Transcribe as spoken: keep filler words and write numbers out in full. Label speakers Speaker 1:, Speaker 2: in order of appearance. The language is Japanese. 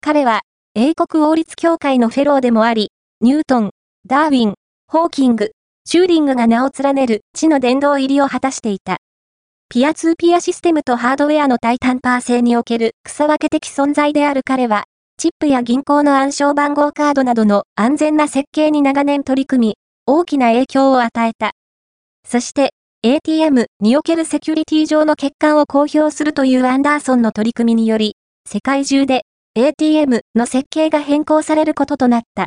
Speaker 1: 彼は、英国王立協会のフェローでもあり、ニュートン、ダーウィン、ホーキング、チューリングが名を連ねる地の殿堂入りを果たしていた。ピアツーピアシステムとハードウェアのタイタンパー製における草分け的存在である彼は、チップや銀行の暗証番号カードなどの安全な設計に長年取り組み、大きな影響を与えた。そして、エーティーエム におけるセキュリティ上の欠陥を公表するというアンダーソンの取り組みにより、世界中で エーティーエム の設計が変更されることとなった。